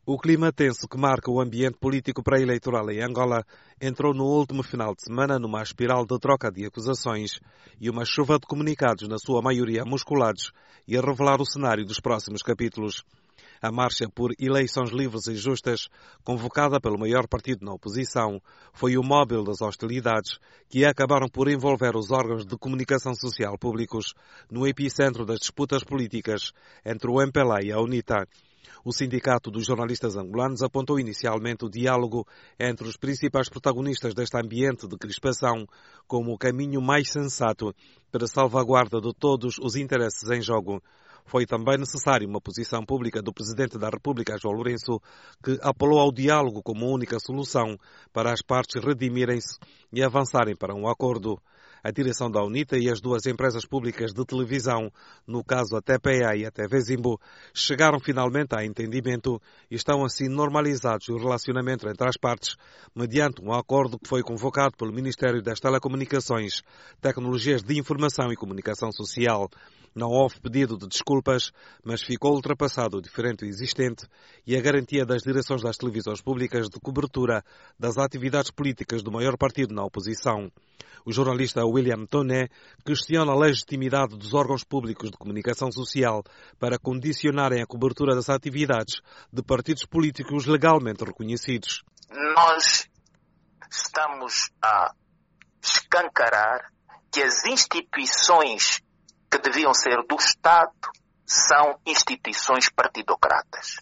O clima tenso que marca o ambiente político pré-eleitoral em Angola entrou no último final de semana numa espiral de troca de acusações e uma chuva de comunicados, na sua maioria musculados, e a revelar o cenário dos próximos capítulos. A marcha por eleições livres e justas, convocada pelo maior partido na oposição, foi o móvel das hostilidades que acabaram por envolver os órgãos de comunicação social públicos no epicentro das disputas políticas entre o MPLA e a UNITA. O Sindicato dos Jornalistas Angolanos apontou inicialmente o diálogo entre os principais protagonistas deste ambiente de crispação como o caminho mais sensato para a salvaguarda de todos os interesses em jogo. Foi também necessária uma posição pública do Presidente da República, João Lourenço, que apelou ao diálogo como única solução para as partes redimirem-se e avançarem para um acordo. A direção da UNITA e as duas empresas públicas de televisão, no caso a TPA e a TV Zimbo, chegaram finalmente a entendimento e estão assim normalizados o relacionamento entre as partes, mediante um acordo que foi convocado pelo Ministério das Telecomunicações, Tecnologias de Informação e Comunicação Social. Não houve pedido de desculpas, mas ficou ultrapassado o diferendo existente e a garantia das direções das televisões públicas de cobertura das atividades políticas do maior partido na oposição. O jornalista William Toné questiona a legitimidade dos órgãos públicos de comunicação social para condicionarem a cobertura das atividades de partidos políticos legalmente reconhecidos. Nós estamos a escancarar que as instituições que deviam ser do Estado são instituições partidocratas.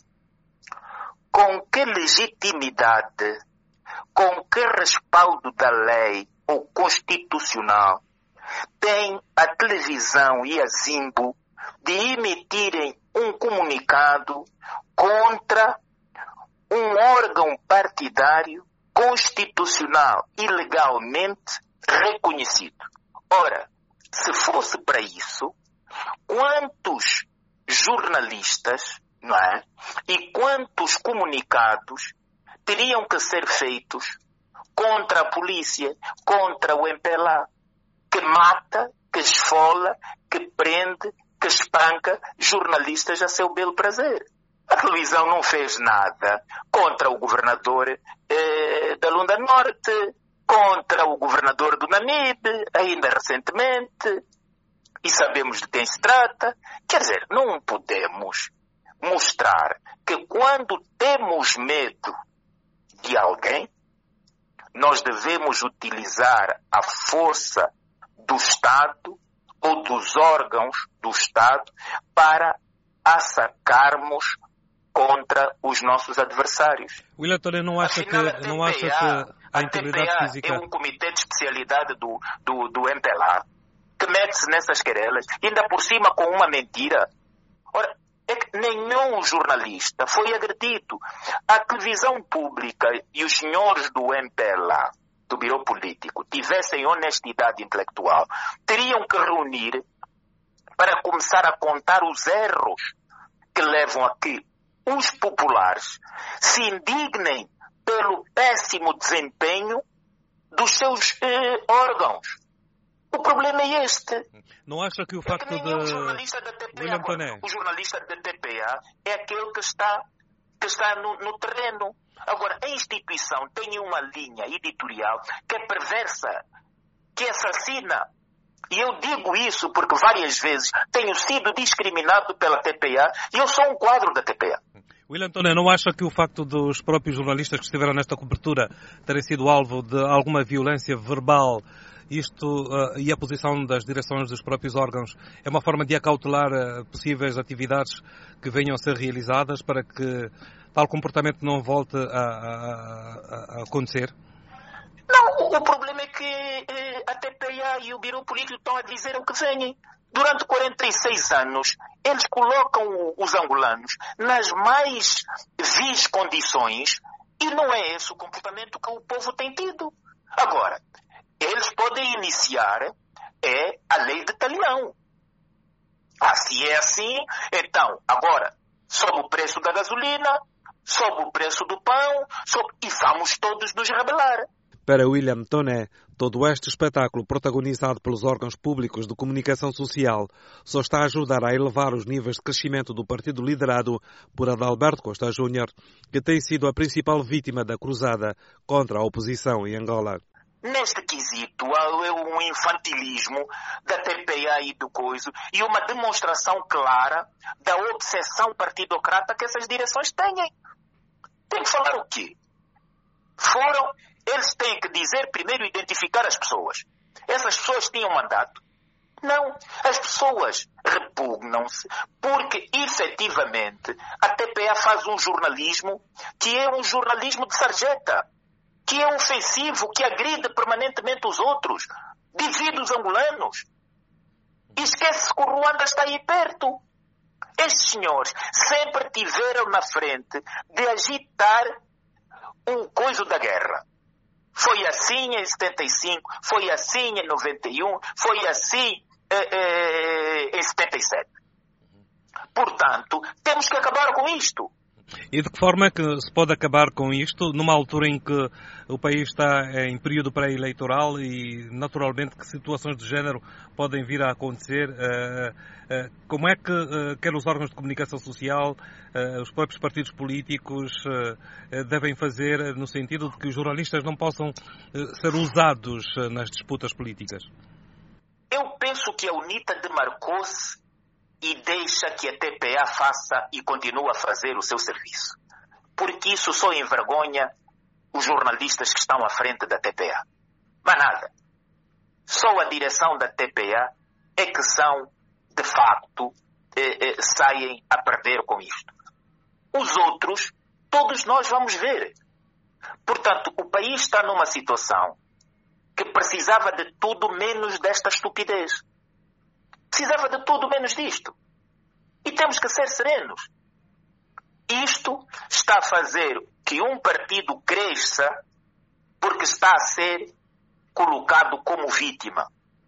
Com que legitimidade, com que respaldo da lei ou constitucional tem a televisão e a Zimbo de emitirem um comunicado contra um órgão partidário constitucional e legalmente reconhecido? Ora, se fosse para isso, quantos jornalistas, não é? E quantos comunicados teriam que ser feitos contra a polícia, contra o MPLA, que mata, que esfola, que prende, que espanca jornalistas a seu belo prazer. A televisão não fez nada contra o governador da Lunda Norte, contra o governador do Namibe, ainda recentemente, e sabemos de quem se trata. Quer dizer, não podemos mostrar que quando temos medo de alguém, nós devemos utilizar a força do Estado ou dos órgãos do Estado para assacarmos contra os nossos adversários. William Toné, não acha que a integridade física... é um comitê de especialidade do MPLA que mete-se nessas querelas, ainda por cima com uma mentira. Ora, é que nenhum jornalista foi agredido. A televisão pública e os senhores do MPLA, do Biro Político, tivessem honestidade intelectual, teriam que reunir para começar a contar os erros que levam a que os populares se indignem pelo péssimo desempenho dos seus órgãos. O problema é este. Não acha que o facto de... O jornalista da TPA, o jornalista da TPA é aquele que está no terreno. Agora, a instituição tem uma linha editorial que é perversa, que assassina. E eu digo isso porque várias vezes tenho sido discriminado pela TPA e eu sou um quadro da TPA. William Toné, não acha que o facto dos próprios jornalistas que estiveram nesta cobertura terem sido alvo de alguma violência verbal, e a posição das direções dos próprios órgãos, é uma forma de acautelar possíveis atividades que venham a ser realizadas para que tal comportamento não volte a acontecer? Não, o problema é que a TPA e o Biro Político estão a dizer o que vêm. Durante 46 anos, eles colocam os angolanos nas mais vis condições e não é esse o comportamento que o povo tem tido. Agora, eles podem iniciar a lei de talião. Se é assim, então, agora, sobe o preço da gasolina, sobe o preço do pão, e vamos todos nos rebelar. Para William Toné, todo este espetáculo protagonizado pelos órgãos públicos de comunicação social só está a ajudar a elevar os níveis de crescimento do partido liderado por Adalberto Costa Júnior, que tem sido a principal vítima da cruzada contra a oposição em Angola. Neste quesito, há um infantilismo da TPA e do coiso e uma demonstração clara da obsessão partidocrata que essas direções têm. Tem que falar o quê? Eles têm que dizer, primeiro, identificar as pessoas. Essas pessoas tinham mandato? Não. As pessoas repugnam-se porque, efetivamente, a TPA faz um jornalismo que é um jornalismo de sarjeta, que é ofensivo, que agride permanentemente os outros, divide os angolanos. E esquece-se que o Ruanda está aí perto. Estes senhores sempre tiveram na frente de agitar um coiso da guerra. Foi assim em 75, foi assim em 91, foi assim em 77. Portanto, temos que acabar com isto. E de que forma é que se pode acabar com isto, numa altura em que o país está em período pré-eleitoral e, naturalmente, que situações de género podem vir a acontecer? Como é que, quer os órgãos de comunicação social, os próprios partidos políticos devem fazer no sentido de que os jornalistas não possam ser usados nas disputas políticas? Eu penso que a UNITA demarcou-se e deixa que a TPA faça e continue a fazer o seu serviço. Porque isso só envergonha os jornalistas que estão à frente da TPA. Mas nada. Só a direção da TPA é que são, de facto, saem a perder com isto. Os outros, todos nós vamos ver. Portanto, o país está numa situação que precisava de tudo menos desta estupidez. Precisava de tudo menos disto. E temos que ser serenos. Isto está a fazer que um partido cresça porque está a ser colocado como vítima.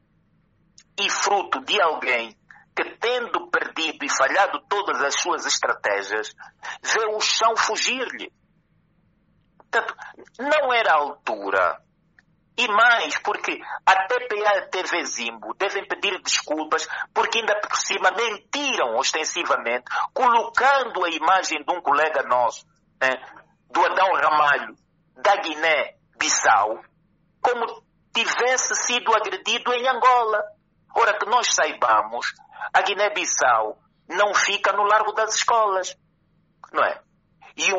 E fruto de alguém que, tendo perdido e falhado todas as suas estratégias, vê o chão fugir-lhe. Portanto, não era a altura. E mais, porque a TPA e a TV Zimbo devem pedir desculpas porque ainda por cima mentiram ostensivamente, colocando a imagem de um colega nosso, do Adão Ramalho, da Guiné-Bissau, como tivesse sido agredido em Angola. Ora, que nós saibamos, a Guiné-Bissau não fica no Largo das Escolas, não é? E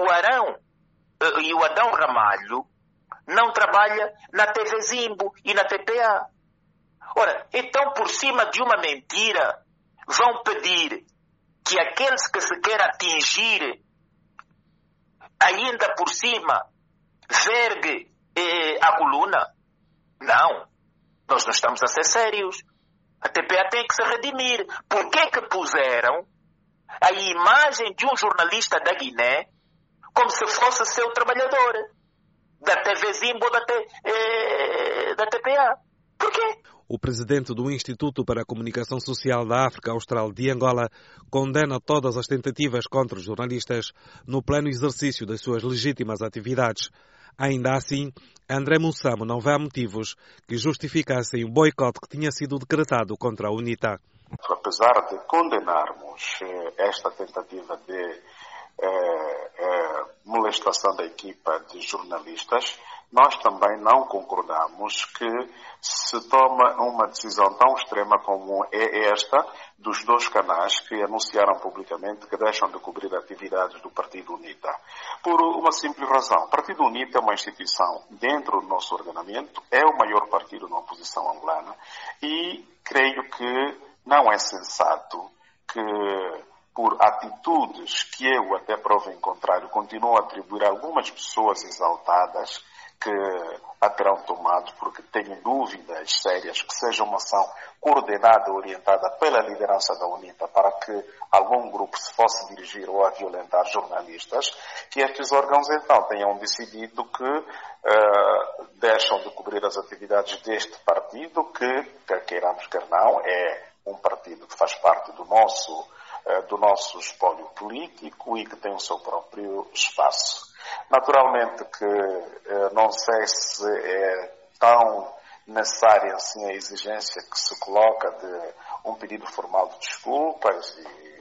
o Adão Ramalho não trabalha na TV Zimbo e na TPA. Ora, então por cima de uma mentira vão pedir que aqueles que se quer atingir ainda por cima vergue a coluna? Não. Nós não estamos a ser sérios. A TPA tem que se redimir. Por que que puseram a imagem de um jornalista da Guiné como se fosse seu trabalhador? Da TV Zimbo, da TPA. Por quê? O presidente do Instituto para a Comunicação Social da África Austral de Angola condena todas as tentativas contra os jornalistas no pleno exercício das suas legítimas atividades. Ainda assim, André Mussamo não vê motivos que justificassem o boicote que tinha sido decretado contra a UNITA. Apesar de condenarmos esta tentativa de molestação da equipa de jornalistas, nós também não concordamos que se toma uma decisão tão extrema como é esta dos dois canais que anunciaram publicamente que deixam de cobrir atividades do Partido UNITA. Por uma simples razão. O Partido UNITA é uma instituição dentro do nosso ordenamento, é o maior partido na oposição angolana e creio que não é sensato que por atitudes que eu, até prova em contrário, continuo a atribuir a algumas pessoas exaltadas que a terão tomado, porque tenho dúvidas sérias que seja uma ação coordenada, orientada pela liderança da UNITA para que algum grupo se possa dirigir ou a violentar jornalistas, que estes órgãos então tenham decidido que deixam de cobrir as atividades deste partido, que, quer queiramos, quer não, é um partido que faz parte do nosso espólio político e que tem o seu próprio espaço. Naturalmente que não sei se é tão necessária assim a exigência que se coloca de um pedido formal de desculpas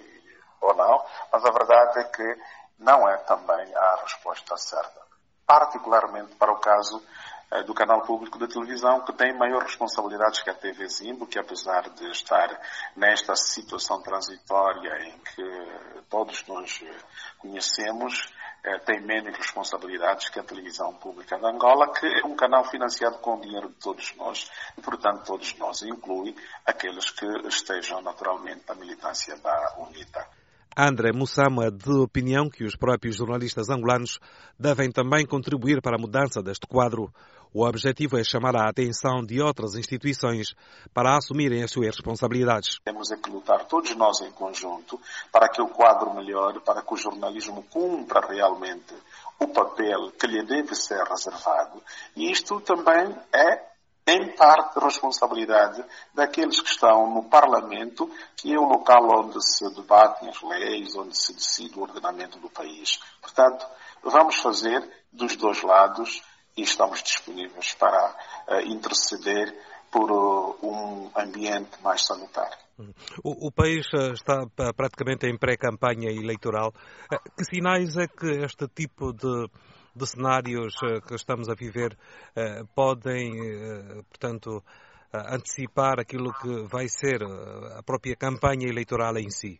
ou não, mas a verdade é que não é também a resposta certa. Particularmente para o caso do canal público de televisão, que tem maior responsabilidades que a TV Zimbo, que apesar de estar nesta situação transitória em que todos nós conhecemos, tem menos responsabilidades que a televisão pública de Angola, que é um canal financiado com o dinheiro de todos nós, e portanto todos nós, inclui aqueles que estejam naturalmente na militância da UNITA. André Mussamo é de opinião que os próprios jornalistas angolanos devem também contribuir para a mudança deste quadro. O objetivo é chamar a atenção de outras instituições para assumirem as suas responsabilidades. Temos que lutar todos nós em conjunto para que o quadro melhore, para que o jornalismo cumpra realmente o papel que lhe deve ser reservado. E isto também é, em parte, responsabilidade daqueles que estão no Parlamento, que é o local onde se debatem as leis, onde se decide o ordenamento do país. Portanto, vamos fazer dos dois lados e estamos disponíveis para interceder por um ambiente mais sanitário. O país está praticamente em pré-campanha eleitoral. Que sinais é que este tipo de cenários que estamos a viver podem, portanto, antecipar aquilo que vai ser a própria campanha eleitoral em si?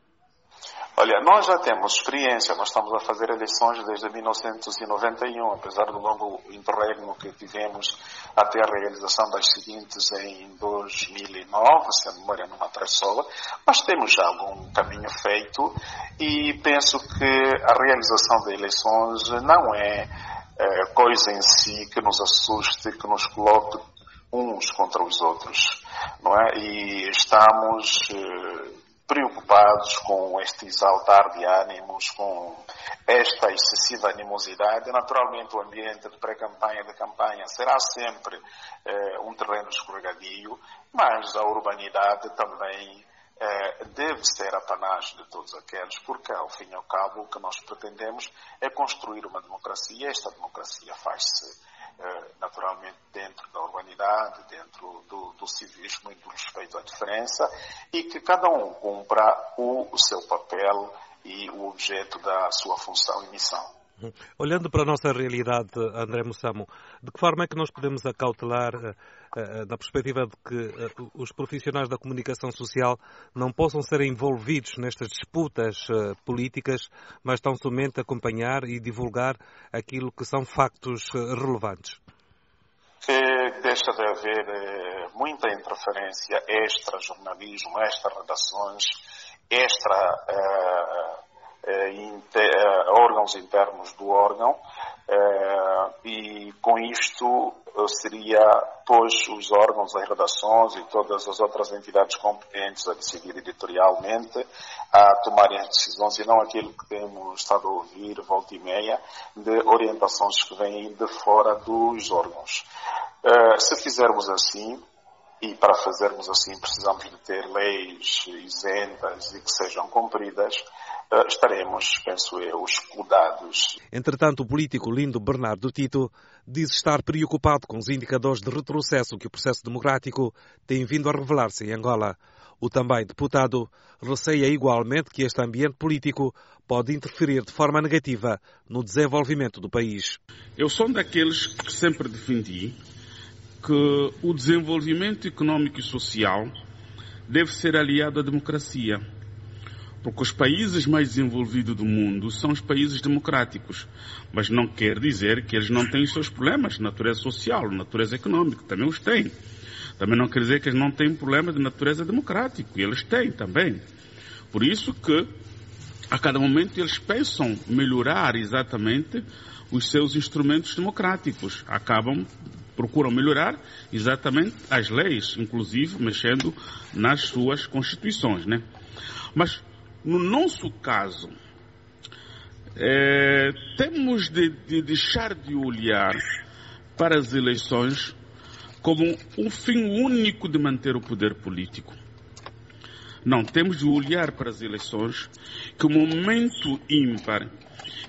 Olha, nós já temos experiência, nós estamos a fazer eleições desde 1991, apesar do longo interregno que tivemos até a realização das seguintes em 2009, se a memória não me atravessou, mas temos já algum caminho feito e penso que a realização de eleições não é coisa em si que nos assuste, que nos coloque uns contra os outros, não é? E estamos preocupados com este exaltar de ânimos, com esta excessiva animosidade. Naturalmente, o ambiente de pré-campanha, de campanha, será sempre um terreno escorregadio, mas a urbanidade também deve ser apanagem de todos aqueles, porque, ao fim e ao cabo, o que nós pretendemos é construir uma democracia. Esta democracia faz-se naturalmente dentro da urbanidade, dentro do civismo e do respeito à diferença, e que cada um cumpra o seu papel e o objeto da sua função e missão. Olhando para a nossa realidade, André Mussamo, de que forma é que nós podemos acautelar, na perspectiva de que os profissionais da comunicação social não possam ser envolvidos nestas disputas políticas, mas tão somente acompanhar e divulgar aquilo que são factos relevantes? Que deixa de haver muita interferência extra-jornalismo, extra-redações, órgãos internos do órgão, e com isto seria, pois, os órgãos, as redações e todas as outras entidades competentes a decidir editorialmente, a tomarem as decisões, e não aquilo que temos estado a ouvir volta e meia, de orientações que vêm de fora dos órgãos. Se fizermos assim, e para fazermos assim precisamos de ter leis isentas e que sejam cumpridas, estaremos, penso eu, escudados. Entretanto, o político Lindo Bernardo Tito diz estar preocupado com os indicadores de retrocesso que o processo democrático tem vindo a revelar-se em Angola. O também deputado receia igualmente que este ambiente político pode interferir de forma negativa no desenvolvimento do país. Eu sou daqueles que sempre defendi que o desenvolvimento económico e social deve ser aliado à democracia. Porque os países mais desenvolvidos do mundo são os países democráticos. Mas não quer dizer que eles não têm os seus problemas de natureza social, de natureza económica. Também os têm. Também não quer dizer que eles não têm problemas de natureza democrática. E eles têm também. Por isso que, a cada momento, eles pensam melhorar exatamente os seus instrumentos democráticos. Procuram melhorar exatamente as leis, inclusive mexendo nas suas constituições, né? Mas, no nosso caso, temos de deixar de olhar para as eleições como um fim único de manter o poder político. Não, temos de olhar para as eleições como um momento ímpar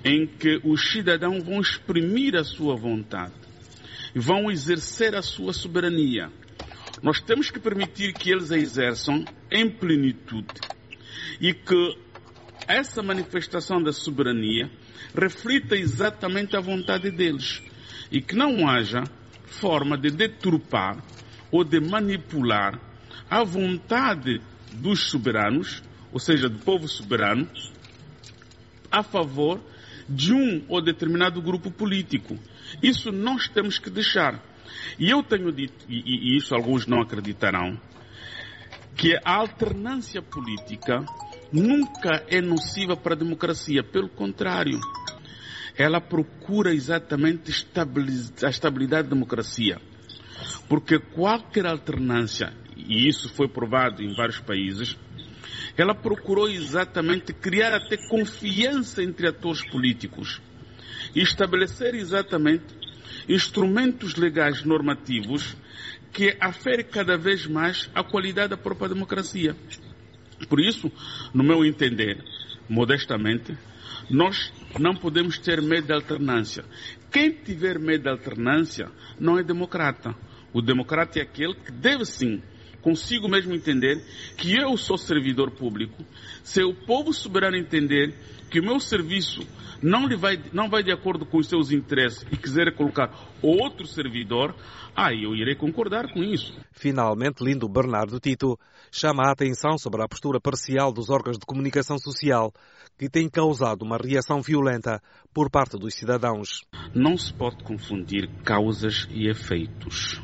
em que os cidadãos vão exprimir a sua vontade e vão exercer a sua soberania. Nós temos que permitir que eles a exerçam em plenitude e que essa manifestação da soberania reflita exatamente a vontade deles e que não haja forma de deturpar ou de manipular a vontade dos soberanos, ou seja, do povo soberano, a favor de um ou determinado grupo político. Isso nós temos que deixar. E eu tenho dito, e isso alguns não acreditarão, que a alternância política nunca é nociva para a democracia. Pelo contrário, ela procura exatamente a estabilidade da democracia. Porque qualquer alternância, e isso foi provado em vários países, ela procurou exatamente criar até confiança entre atores políticos e estabelecer exatamente instrumentos legais normativos que aferem cada vez mais a qualidade da própria democracia. Por isso, no meu entender, modestamente, nós não podemos ter medo da alternância. Quem tiver medo da alternância não é democrata. O democrata é aquele que deve sim, consigo mesmo entender que eu sou servidor público. Se o povo soberano entender que o meu serviço não vai de acordo com os seus interesses e quiser colocar outro servidor, aí eu irei concordar com isso. Finalmente, Lindo Bernardo Tito chama a atenção sobre a postura parcial dos órgãos de comunicação social, que tem causado uma reação violenta por parte dos cidadãos. Não se pode confundir causas e efeitos.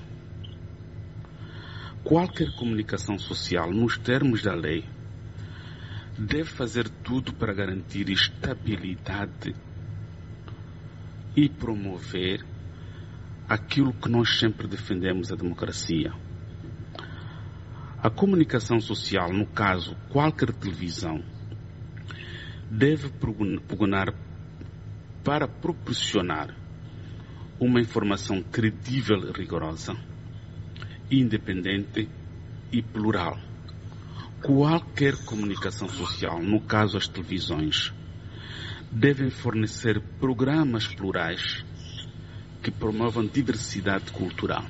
Qualquer comunicação social, nos termos da lei, deve fazer tudo para garantir estabilidade e promover aquilo que nós sempre defendemos, a democracia. A comunicação social, no caso, qualquer televisão, deve pugnar para proporcionar uma informação credível e rigorosa, independente e plural. Qualquer comunicação social, no caso as televisões, devem fornecer programas plurais que promovam diversidade cultural.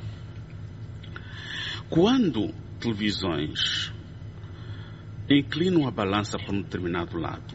Quando televisões inclinam a balança para um determinado lado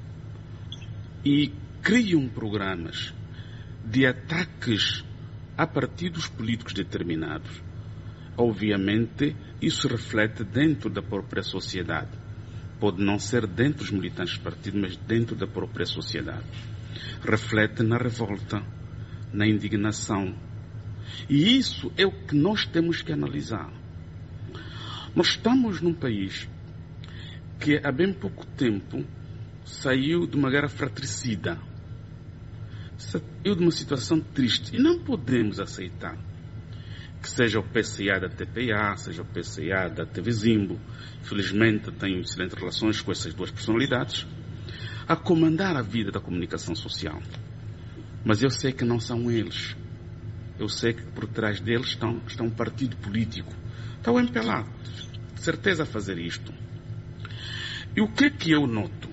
e criam programas de ataques a partidos políticos determinados, obviamente, isso reflete dentro da própria sociedade. Pode não ser dentro dos militantes do partido, mas dentro da própria sociedade. Reflete na revolta, na indignação. E isso é o que nós temos que analisar. Nós estamos num país que há bem pouco tempo saiu de uma guerra fratricida. Saiu de uma situação triste. E não podemos aceitar que seja o PCA da TPA, seja o PCA da TV Zimbo, felizmente tenho excelentes relações com essas duas personalidades, a comandar a vida da comunicação social. Mas eu sei que não são eles. Eu sei que por trás deles está um partido político. Está o MPLA, de certeza a fazer isto. E o que é que eu noto?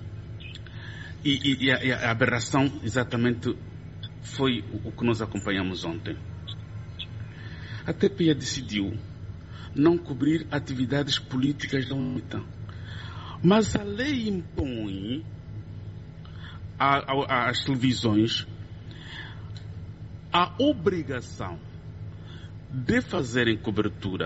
E a aberração exatamente foi o que nós acompanhamos ontem. A TPA decidiu não cobrir atividades políticas da UNITA. Mas a lei impõe às televisões a obrigação de fazerem cobertura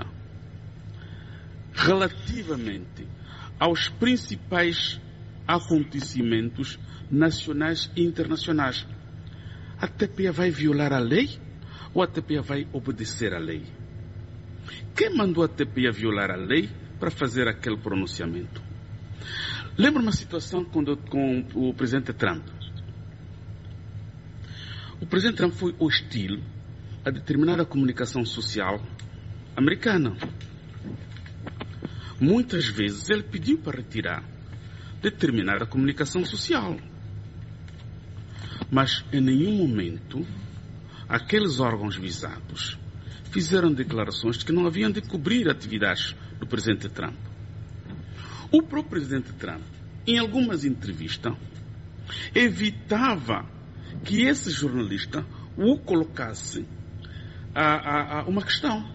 relativamente aos principais acontecimentos nacionais e internacionais. A TPA vai violar a lei? Ou a TPA vai obedecer à lei? Quem mandou a TPA violar a lei para fazer aquele pronunciamento? Lembro uma situação com o presidente Trump. O presidente Trump foi hostil a determinada comunicação social americana. Muitas vezes ele pediu para retirar determinada comunicação social. Mas em nenhum momento aqueles órgãos visados fizeram declarações de que não haviam de cobrir atividades do presidente Trump. O próprio presidente Trump, em algumas entrevistas, evitava que esse jornalista o colocasse a uma questão.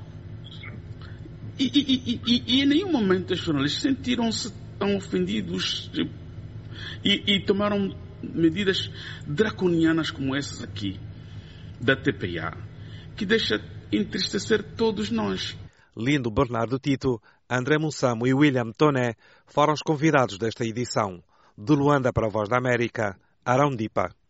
E em nenhum momento os jornalistas sentiram-se tão ofendidos e tomaram medidas draconianas como essas aqui, da TPA, que deixa entristecer todos nós. Lindo Bernardo Tito, André Mussamo e William Toné foram os convidados desta edição. De Luanda para a Voz da América, Arão Dipa.